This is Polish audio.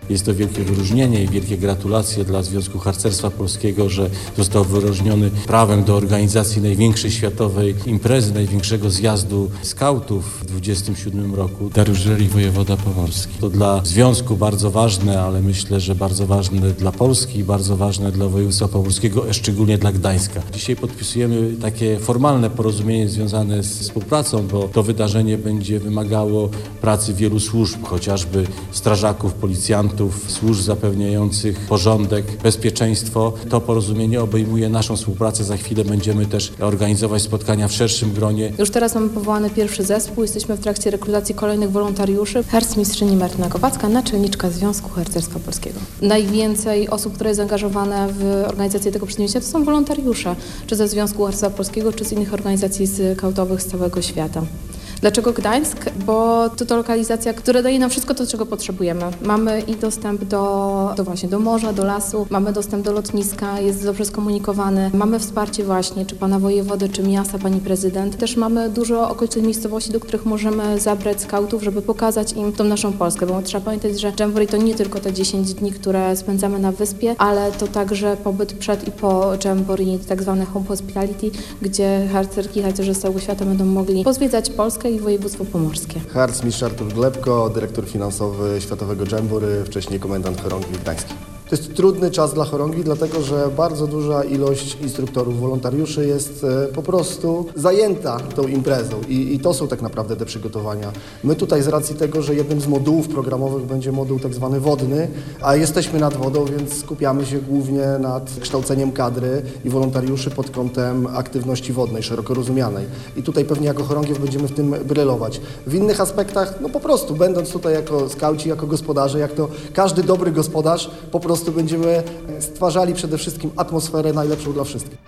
Jest to wielkie wyróżnienie i wielkie gratulacje dla Związku Harcerstwa Polskiego, że został wyróżniony prawem do organizacji największej światowej imprezy, największego zjazdu skautów w 27 roku. Dariusz Żelik, wojewoda pomorski. To dla Związku bardzo ważne, ale myślę, że bardzo ważne dla Polski i bardzo ważne dla województwa pomorskiego, a szczególnie dla Gdańska. Dzisiaj podpisujemy takie formalne porozumienie związane z współpracą, bo to wydarzenie będzie wymagało pracy wielu służb, chociażby strażaków, policjantów, służb zapewniających porządek, bezpieczeństwo. To porozumienie obejmuje naszą współpracę. Za chwilę będziemy też organizować spotkania w szerszym gronie. Już teraz mamy powołany pierwszy zespół. Jesteśmy w trakcie rekrutacji kolejnych wolontariuszy. Harcmistrzyni Martyna Kowacka, naczelniczka Związku Harcerstwa Polskiego. Najwięcej osób, które jest zaangażowane w organizację tego przedsięwzięcia, to są wolontariusze, czy ze Związku Harcerstwa Polskiego, czy z innych organizacji skautowych z całego świata. Dlaczego Gdańsk? Bo to lokalizacja, która daje nam wszystko to, czego potrzebujemy. Mamy i dostęp do morza, do lasu, mamy dostęp do lotniska, jest dobrze skomunikowany. Mamy wsparcie właśnie, czy pana wojewody, czy miasta, pani prezydent. Też mamy dużo okolicznych miejscowości, do których możemy zabrać skautów, żeby pokazać im tą naszą Polskę. Bo trzeba pamiętać, że Jamboree to nie tylko te 10 dni, które spędzamy na wyspie, ale to także pobyt przed i po Jamboree, tak zwane home hospitality, gdzie harcerki, harcerze z całego świata będą mogli pozwiedzać Polskę i województwo pomorskie. Harcmistrz Artur Glebko, dyrektor finansowy Światowego Jamboree, wcześniej komendant chorągwi gdański. To jest trudny czas dla chorągwi, dlatego że bardzo duża ilość instruktorów, wolontariuszy jest po prostu zajęta tą imprezą i to są tak naprawdę te przygotowania. My tutaj z racji tego, że jednym z modułów programowych będzie moduł tak zwany wodny, a jesteśmy nad wodą, więc skupiamy się głównie nad kształceniem kadry i wolontariuszy pod kątem aktywności wodnej, szeroko rozumianej. I tutaj pewnie jako chorągiew będziemy w tym brylować. W innych aspektach, no po prostu będąc tutaj jako skauci, jako gospodarze, jak to każdy dobry gospodarz, po prostu będziemy stwarzali przede wszystkim atmosferę najlepszą dla wszystkich.